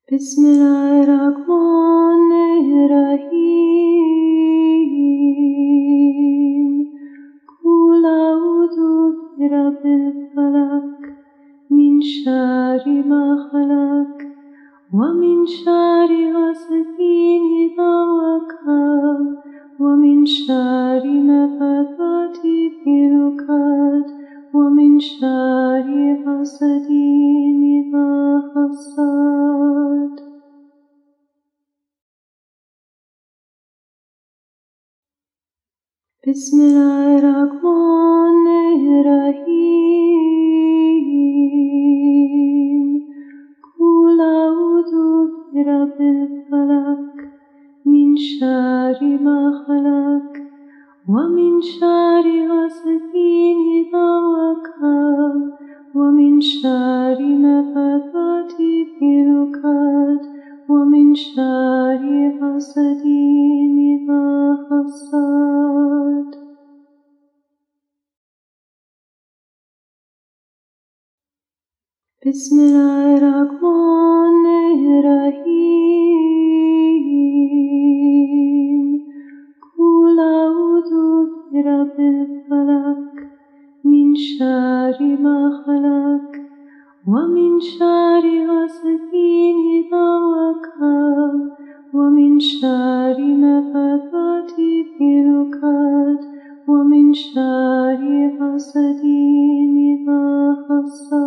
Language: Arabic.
بسم الله الرحمن الرحيم قل أعوذ برب الفلق من شر ما خلق ومن شر غاسق إذا وقب ومن شر النفاثات في العقد ومن شر حاسد إذا حسد. بسم الله الرحمن الرحيم قل أعوذ برب الفلق من شر ما خلق ومن شر غاسق إذا وقب ومن شر النفاثات في العقد ومن شر حاسد إذا حسد. بسم الله الرحمن الرحيم قل أعوذ برب الفلق من شر ما خلق ومن شر غاسق إذا وقب ومن شر النفاثات في العقد ومن شر حاسد إذا حسد.